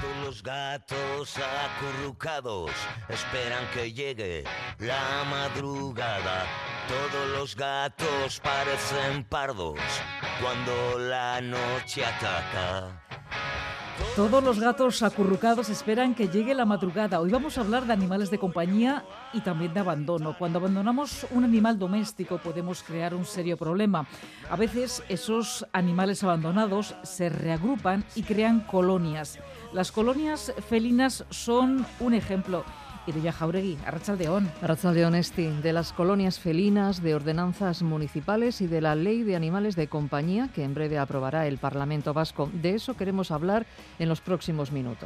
Todos los gatos acurrucados esperan que llegue la madrugada. Todos los gatos parecen pardos cuando la noche ataca. Todos los gatos acurrucados esperan que llegue la madrugada. Hoy vamos a hablar de animales de compañía y también de abandono. Cuando abandonamos un animal doméstico podemos crear un serio problema. A veces esos animales abandonados se reagrupan y crean colonias. Las colonias felinas son un ejemplo. Idoia Jauregui, Arratsaldeon. Arratsaldeon, Esti, de las colonias felinas, de ordenanzas municipales y de la Ley de Animales de Compañía que en breve aprobará el Parlamento Vasco. De eso queremos hablar en los próximos minutos.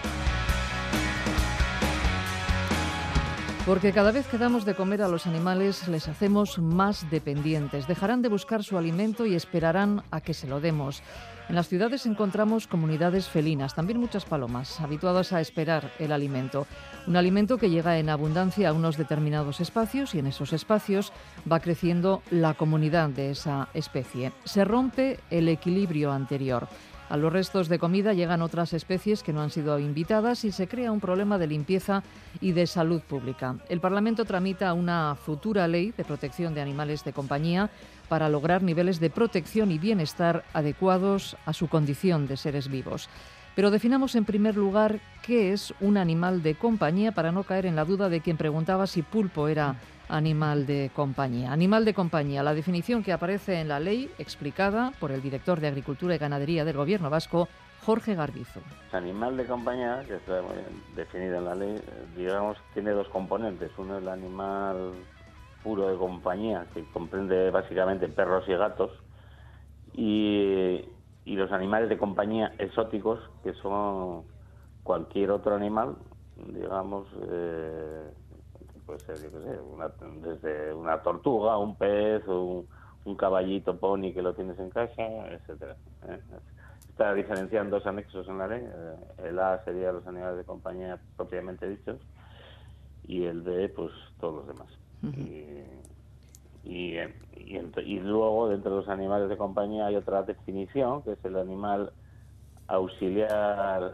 Porque cada vez que damos de comer a los animales les hacemos más dependientes. Dejarán de buscar su alimento y esperarán a que se lo demos. En las ciudades encontramos comunidades felinas, también muchas palomas, habituadas a esperar el alimento. Un alimento que llega en abundancia a unos determinados espacios y en esos espacios va creciendo la comunidad de esa especie. Se rompe el equilibrio anterior. A los restos de comida llegan otras especies que no han sido invitadas y se crea un problema de limpieza y de salud pública. El Parlamento tramita una futura ley de protección de animales de compañía para lograr niveles de protección y bienestar adecuados a su condición de seres vivos. Pero definamos en primer lugar qué es un animal de compañía para no caer en la duda de quien preguntaba si pulpo era animal de compañía. Animal de compañía, la definición que aparece en la ley, explicada por el director de Agricultura y Ganadería del Gobierno vasco, Jorge Garbizo. Animal de compañía, que está definido en la ley, digamos, tiene dos componentes. Uno es el animal puro de compañía, que comprende básicamente perros y gatos, y los animales de compañía exóticos, que son cualquier otro animal, digamos, puede ser, yo qué sé, desde una tortuga, un pez, o un caballito pony que lo tienes en casa, etcétera. Está diferenciado en dos anexos en la ley. El A sería los animales de compañía propiamente dichos, y el B, pues todos los demás. Y luego, dentro de los animales de compañía hay otra definición, que es el animal auxiliar,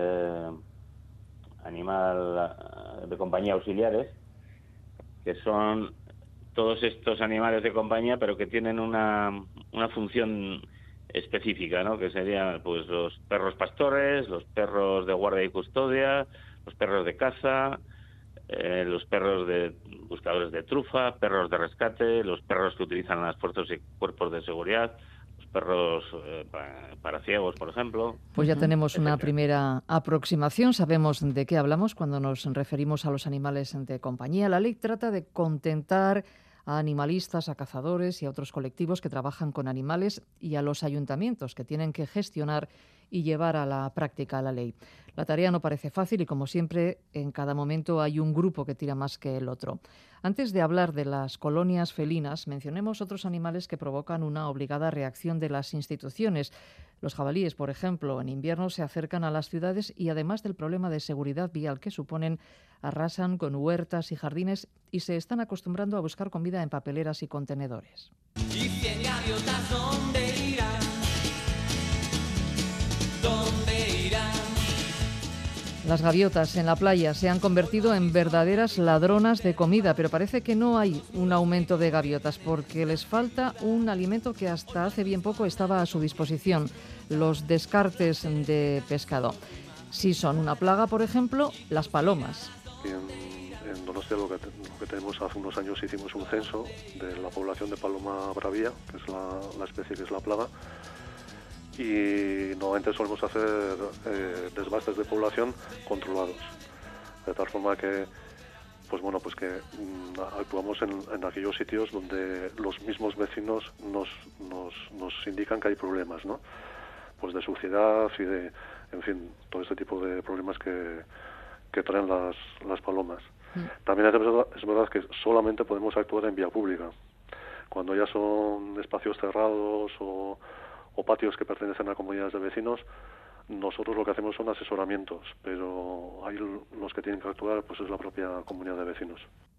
animal de compañía auxiliares, que son todos estos animales de compañía, pero que tienen una función específica, ¿no? Que serían pues los perros pastores, los perros de guardia y custodia, los perros de caza, los perros de buscadores de trufa, perros de rescate, los perros que utilizan las fuerzas y cuerpos de seguridad, los perros para ciegos, por ejemplo. Pues ya tenemos una primera aproximación, sabemos de qué hablamos cuando nos referimos a los animales de compañía. La ley trata de contentar a animalistas, a cazadores y a otros colectivos que trabajan con animales y a los ayuntamientos que tienen que gestionar y llevar a la práctica la ley. La tarea no parece fácil y, como siempre, en cada momento hay un grupo que tira más que el otro. Antes de hablar de las colonias felinas, mencionemos otros animales que provocan una obligada reacción de las instituciones. Los jabalíes, por ejemplo, en invierno se acercan a las ciudades y, además del problema de seguridad vial que suponen, arrasan con huertas y jardines y se están acostumbrando a buscar comida en papeleras y contenedores. ¿Y 100 gaviotas dónde irán? ¿Dónde irán? Las gaviotas en la playa se han convertido en verdaderas ladronas de comida, pero parece que no hay un aumento de gaviotas porque les falta un alimento que hasta hace bien poco estaba a su disposición, los descartes de pescado. Si son una plaga, por ejemplo, las palomas. En Donostia lo que tenemos, hace unos años hicimos un censo de la población de paloma bravía, que es la especie que es la plaga, y normalmente solemos hacer desbastes de población controlados, de tal forma que que actuamos en aquellos sitios donde los mismos vecinos nos indican que hay problemas, ¿no? Pues de suciedad y de, en fin, todo este tipo de problemas que traen las palomas. También es verdad que solamente podemos actuar en vía pública. Cuando ya son espacios cerrados o patios que pertenecen a comunidades de vecinos, nosotros lo que hacemos son asesoramientos, pero ahí los que tienen que actuar pues es la propia comunidad de vecinos.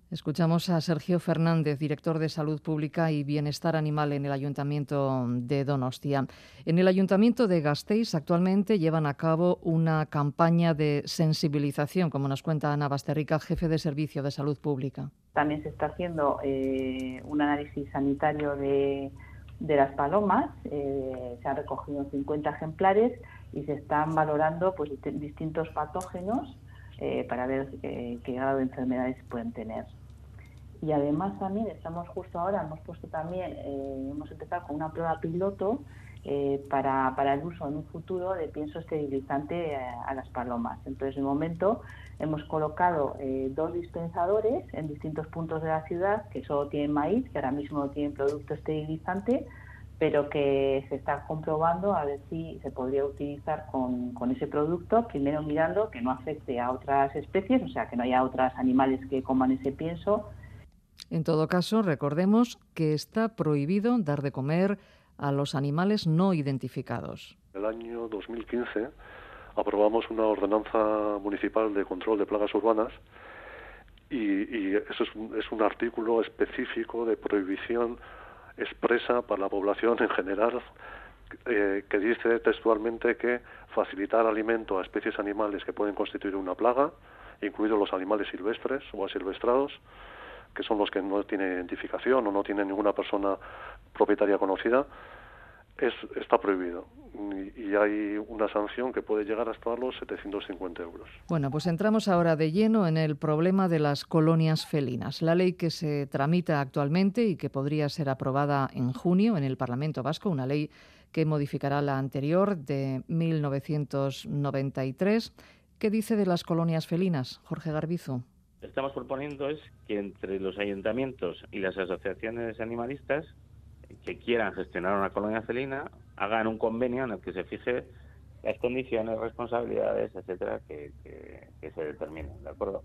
Escuchamos a Sergio Fernández, director de Salud Pública y Bienestar Animal en el Ayuntamiento de Donostia. En el Ayuntamiento de Gasteiz actualmente llevan a cabo una campaña de sensibilización, como nos cuenta Ana Basterrica, jefe de Servicio de Salud Pública. También se está haciendo un análisis sanitario de las palomas. Se han recogido 50 ejemplares y se están valorando pues distintos patógenos para ver qué grado de enfermedades pueden tener. Y además también estamos justo ahora, hemos empezado con una prueba piloto para el uso en un futuro de pienso esterilizante a las palomas. Entonces, de momento, hemos colocado 2 dispensadores en distintos puntos de la ciudad que solo tienen maíz, que ahora mismo no tienen producto esterilizante, pero que se está comprobando a ver si se podría utilizar con ese producto, primero mirando que no afecte a otras especies, o sea, que no haya otros animales que coman ese pienso. En todo caso, recordemos que está prohibido dar de comer a los animales no identificados. En el año 2015 aprobamos una ordenanza municipal de control de plagas urbanas y eso es un artículo específico de prohibición expresa para la población en general, que dice textualmente que facilitar alimento a especies animales que pueden constituir una plaga, incluidos los animales silvestres o asilvestrados, que son los que no tienen identificación o no tienen ninguna persona propietaria conocida, está prohibido. Y hay una sanción que puede llegar hasta los 750 euros. Bueno, pues entramos ahora de lleno en el problema de las colonias felinas. La ley que se tramita actualmente y que podría ser aprobada en junio en el Parlamento Vasco, una ley que modificará la anterior de 1993. ¿Qué dice de las colonias felinas, Jorge Garbizo? Estamos proponiendo es que entre los ayuntamientos y las asociaciones animalistas que quieran gestionar una colonia felina hagan un convenio en el que se fije las condiciones, responsabilidades, etcétera, que se determinen, ¿de acuerdo?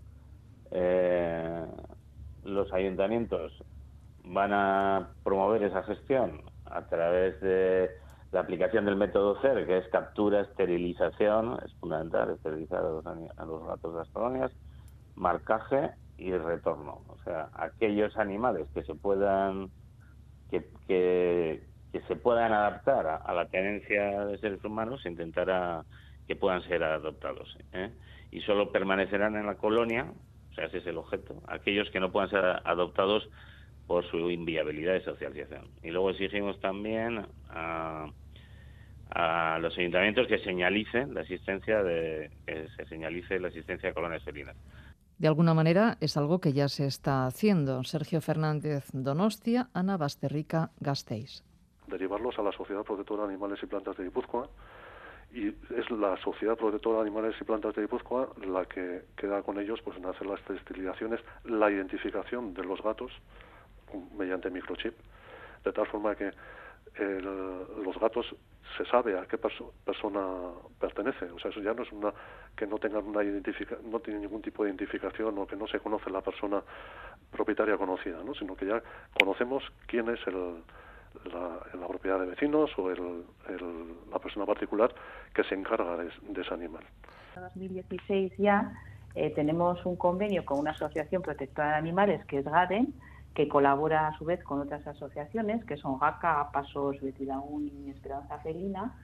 Los ayuntamientos van a promover esa gestión a través de la aplicación del método CER, que es captura, esterilización, es fundamental esterilizar a los gatos de las colonias, marcaje y retorno. O sea, aquellos animales que se puedan que se puedan adaptar a la tenencia de seres humanos, se intentará que puedan ser adoptados, y solo permanecerán en la colonia, o sea, ese es el objeto, aquellos que no puedan ser adoptados por su inviabilidad de socialización. Y luego exigimos también a los ayuntamientos que señalicen la existencia de colonias felinas. De alguna manera es algo que ya se está haciendo. Sergio Fernández, Donostia, Ana Basterrica, Gasteiz. Derivarlos a la Sociedad Protectora de Animales y Plantas de Guipúzcoa, y es la Sociedad Protectora de Animales y Plantas de Guipúzcoa la que queda con ellos pues en hacer las esterilizaciones, la identificación de los gatos mediante microchip, de tal forma que los gatos se sabe a qué persona pertenece. O sea, eso ya no es que no tengan no tiene ningún tipo de identificación o que no se conoce la persona propietaria conocida, ¿no? Sino que ya conocemos quién es la propiedad de vecinos o la persona particular que se encarga de ese animal. En 2016 ya tenemos un convenio con una asociación protectora de animales que es GADEN, que colabora a su vez con otras asociaciones que son GACA, Pasos, Betilaún y Esperanza Felina,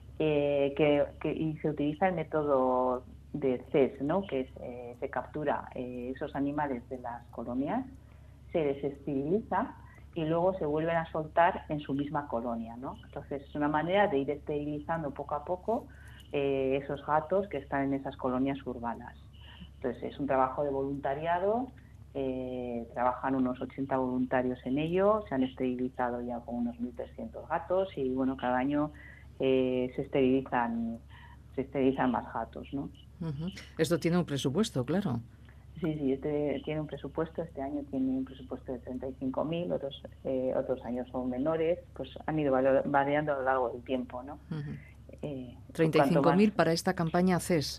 y se utiliza el método de CES, ¿no? Que se captura esos animales de las colonias, se desesteriliza y luego se vuelven a soltar en su misma colonia, ¿no? Entonces es una manera de ir esterilizando poco a poco esos gatos que están en esas colonias urbanas. Entonces es un trabajo de voluntariado. Trabajan unos 80 voluntarios en ello, se han esterilizado ya con unos 1.300 gatos y bueno, cada año se esterilizan más gatos, ¿no? Uh-huh. Esto tiene un presupuesto, claro. Sí, tiene un presupuesto, este año tiene un presupuesto de 35.000, otros años son menores, pues han ido variando a lo largo del tiempo, ¿no? Uh-huh. 35.000 para esta campaña CES.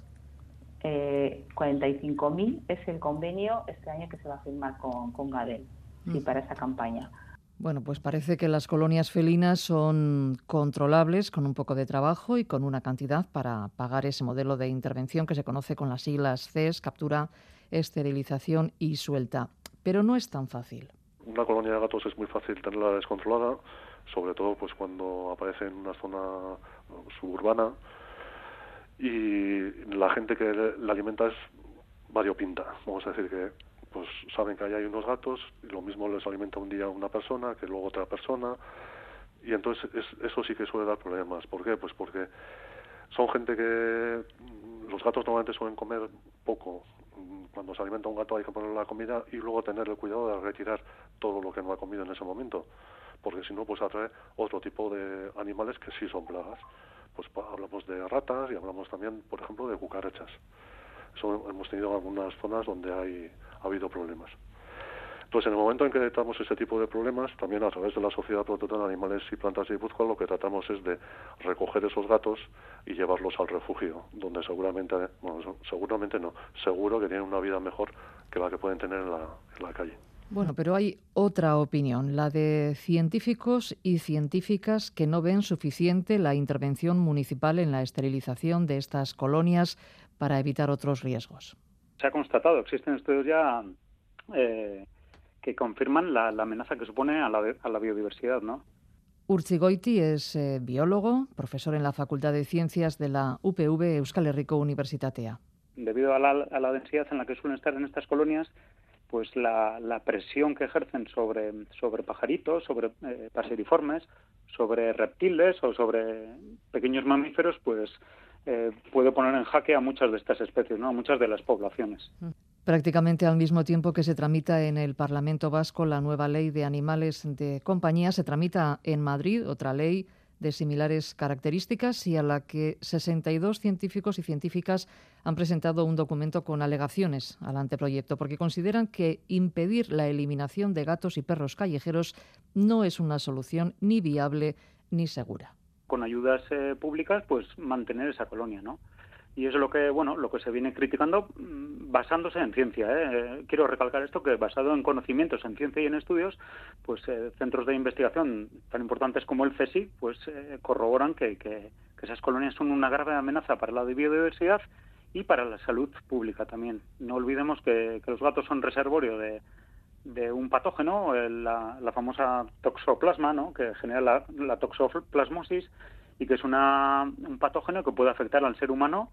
45.000 es el convenio este año que se va a firmar con GADEN, sí, para esa campaña. Bueno, pues parece que las colonias felinas son controlables con un poco de trabajo y con una cantidad para pagar ese modelo de intervención que se conoce con las siglas CES, captura, esterilización y suelta. pero no es tan fácil. Una colonia de gatos es muy fácil tenerla descontrolada, sobre todo pues cuando aparece en una zona suburbana y la gente que la alimenta es variopinta. Vamos a decir que pues saben que ahí hay unos gatos y lo mismo les alimenta un día una persona que luego otra persona, y entonces eso sí que suele dar problemas. ¿Por qué? Pues porque son gente que los gatos normalmente suelen comer poco. Cuando se alimenta un gato hay que ponerle la comida y luego tener el cuidado de retirar todo lo que no ha comido en ese momento, porque si no pues atrae otro tipo de animales que sí son plagas. Pues hablamos de ratas y hablamos también, por ejemplo, de cucarachas. Eso hemos tenido algunas zonas donde ha habido problemas. Entonces, en el momento en que detectamos ese tipo de problemas, también a través de la Sociedad Protectora de Animales y Plantas de Guipúzcoa, lo que tratamos es de recoger esos gatos y llevarlos al refugio, donde seguramente no, seguro que tienen una vida mejor que la que pueden tener en la calle. Bueno, pero hay otra opinión, la de científicos y científicas que no ven suficiente la intervención municipal en la esterilización de estas colonias para evitar otros riesgos. Se ha constatado, existen estudios ya que confirman la amenaza que supone a la biodiversidad, ¿no? Urtzi Goiti es biólogo, profesor en la Facultad de Ciencias de la UPV Euskal Herriko Unibertsitatea. Debido a la densidad en la que suelen estar en estas colonias, pues la presión que ejercen sobre pajaritos, sobre paseriformes, sobre reptiles o sobre pequeños mamíferos, pues puede poner en jaque a muchas de estas especies, ¿no? A muchas de las poblaciones. Prácticamente al mismo tiempo que se tramita en el Parlamento Vasco la nueva ley de animales de compañía, se tramita en Madrid otra ley de similares características y a la que 62 científicos y científicas han presentado un documento con alegaciones al anteproyecto, porque consideran que impedir la eliminación de gatos y perros callejeros no es una solución ni viable ni segura. Con ayudas públicas, pues mantener esa colonia, ¿no? Y eso es lo que se viene criticando basándose en ciencia. Quiero recalcar esto, que basado en conocimientos, en ciencia y en estudios, pues centros de investigación tan importantes como el CSIC, pues corroboran que esas colonias son una grave amenaza para la biodiversidad y para la salud pública también. No olvidemos que los gatos son reservorio de un patógeno, la famosa toxoplasma, ¿no? Que genera la toxoplasmosis, y que es un patógeno que puede afectar al ser humano,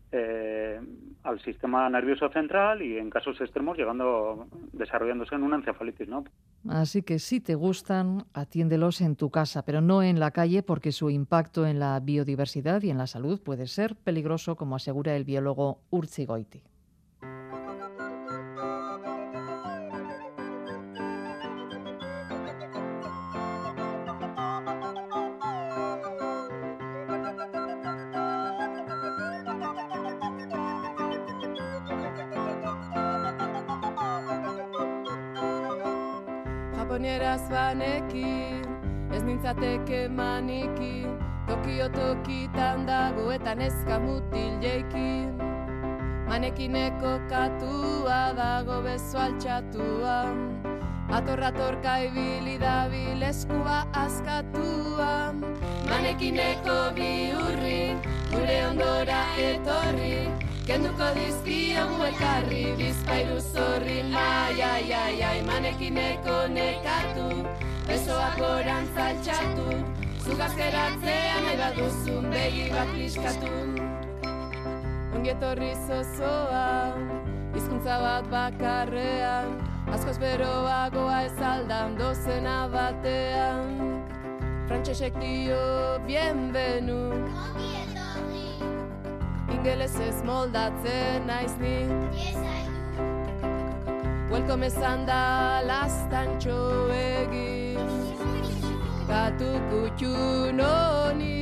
al sistema nervioso central y en casos extremos desarrollándose en una encefalitis, ¿no? Así que si te gustan, atiéndelos en tu casa, pero no en la calle, porque su impacto en la biodiversidad y en la salud puede ser peligroso, como asegura el biólogo Urtzi Goiti. Japonieraz banekin, ez nintzateke maniki, tokitan dago eta neska mutil jeikin. Manekineko katua dago beso altxatua, atorka ibili dabil eskua askatua. Manekineko bihurri, gure ondora etorri, kenduko dizkiogu elkarri, bizpairu zorri, ai, manekineko nekatu, besoak gorantz altxatu, zugazkeratzea nahi baduzun, begi bat liskatu. Ongietorri zozoa, hizkuntza bat bakarrean, askoz beroagoa ez aldan dozena batean. Frantsesek dio bienvenu, ingelesez moldatzen naiz ni. Welcome esan da lastantxo egin, gatu kutxun honi.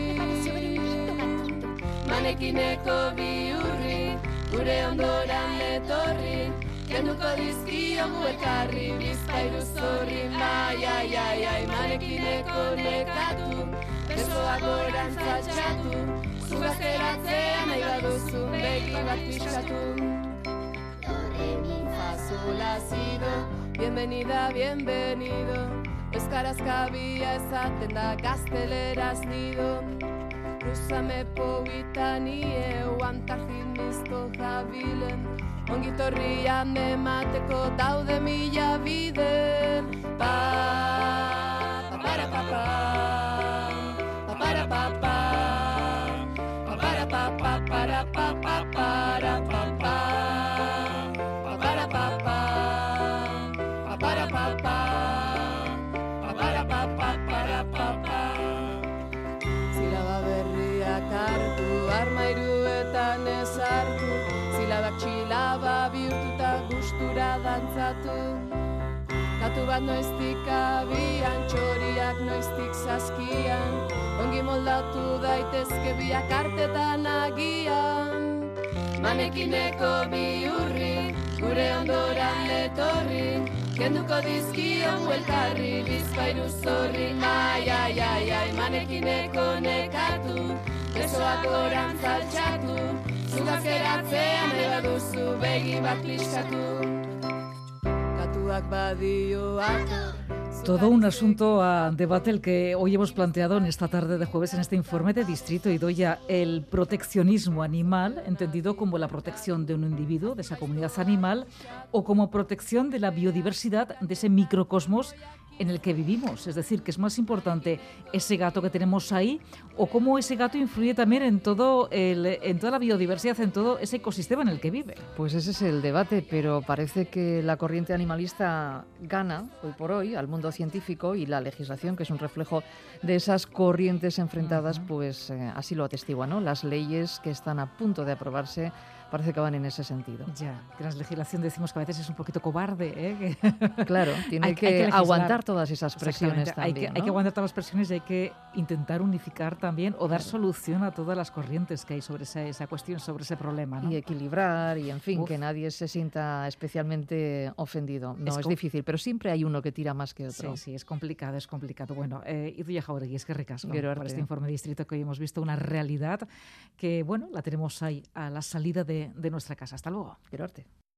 Manekineko bihurri, gure ondoran etorri, kenduko dizkiogu elkarri, bizpairu zorri, ai, manekineko nekatu, besoak gorantz altxatu, zugazkeratzea nahi baduzun, begi bat pixkatu. Do, re, mi, fa, sol, la, si, do, bienvenida, bienvenido, euskaraz kabia esaten da gazteleraz nido. Cruzame po Guitanie, antagonista jabilen, ongitorrian emateko daude mila bide. Pa, para papa, para papa, para papa, para papa, para papa, para papa, para papa, para papa, para papa. Zilaba berriak hartu, armairuetan ezartu, zilabak txilaba bihurtuta gustura dantzatu. Katu bat noiztik abian, txoriak noiztik zazkian, ongi moldatu daitezke biak artetan agian. Manekineko bihurri, gure ondoran etorri, kenduko dizkion huelkarri, bizpairu zorri, ai, ai, ai, ai. Manekineko nekatu, besoak oran zaltxatu, zugaz geratzean eba duzu begi bat kliskatu. Todo un asunto a debate el que hoy hemos planteado en esta tarde de jueves en este informe de Distrito Idoia, el proteccionismo animal, entendido como la protección de un individuo, de esa comunidad animal, o como protección de la biodiversidad de ese microcosmos en el que vivimos. Es decir, que es más importante ese gato que tenemos ahí o cómo ese gato influye también en toda la biodiversidad, en todo ese ecosistema en el que vive. Pues ese es el debate, pero parece que la corriente animalista gana hoy por hoy al mundo científico y la legislación, que es un reflejo de esas corrientes enfrentadas, pues así lo atestigua, ¿no? Las leyes que están a punto de aprobarse parece que van en ese sentido. Ya, que la legislación decimos que a veces es un poquito cobarde, ¿eh? Claro, tiene que aguantar todas esas presiones también, ¿no? Hay que aguantar todas las presiones y hay que intentar unificar también o dar solución a todas las corrientes que hay sobre esa cuestión, sobre ese problema, ¿no? Y equilibrar y, en fin, que nadie se sienta especialmente ofendido. No, es difícil, pero siempre hay uno que tira más que otro. Sí, es complicado, es complicado. Bueno, Idoia Jauregui, es que ricasco por este informe de Distrito, que hoy hemos visto una realidad que, bueno, la tenemos ahí a la salida de nuestra casa. Hasta luego. Quiero arte.